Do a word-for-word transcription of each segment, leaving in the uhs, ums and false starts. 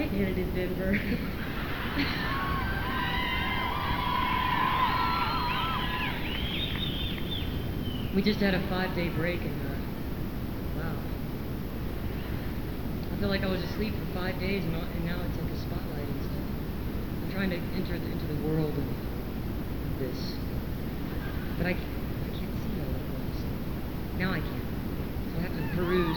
Titanic in Denver. We just had a five-day break, and uh, wow. I feel like I was asleep for five days, and, and now it's like a spotlight and stuff. I'm trying to enter the, into the world of this, but I, I can't see all at once. Now I can, so I have to peruse.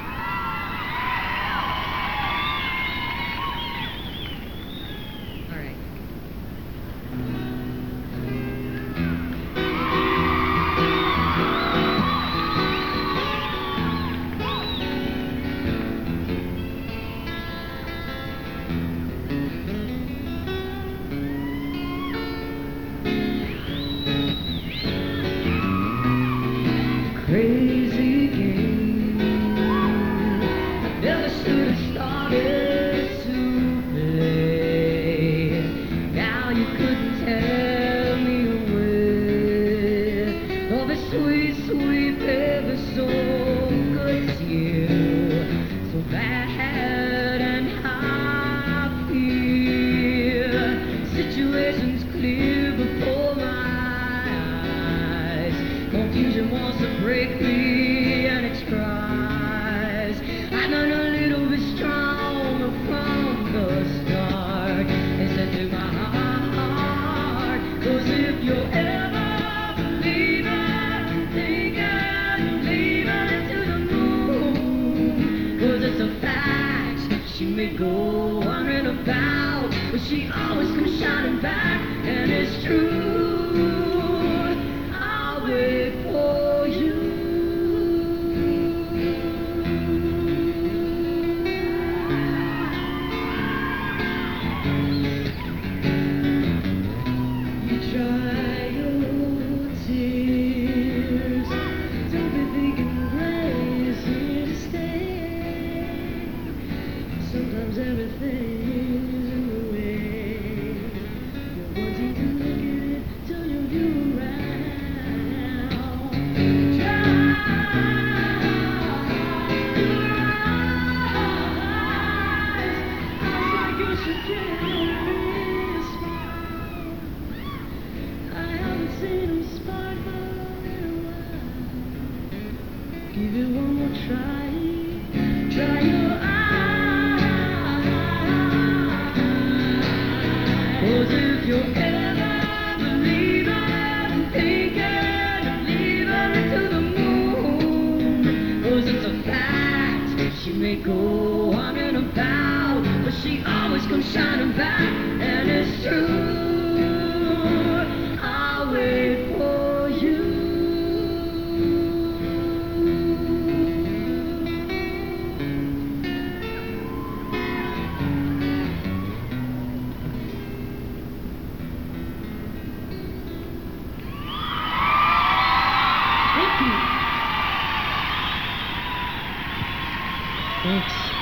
Crazy game I never should have started to play. Now you couldn't tear me away. Oh, the sweet, sweet baby, so good to you, so bad and I feel situations clear before my eyes. Confusion wants to break me and it tries. I've done a little bit stronger from the start. Listen to my heart, 'cause if you're ever leaving, thinking, leaving into the moon, 'cause it's a fact, she may go wandering about, but she always comes shining back, and it's true. I'll wait for you. You dry your tears, don't be thinking grace here to stay. Sometimes everything is in the way. You're wanting to look at it, turn your view around. Dry your eyes, eyes like you should carry a smile. I haven't seen them sparkle in a while. Give it one more try. Dry your eyes, 'cause if you're ever believing, thinking of leaving into the moon, 'cause it's a fact, she may go wandering about, but she always comes shining back, and it's true. I'll wait for you. Thank you. Thanks.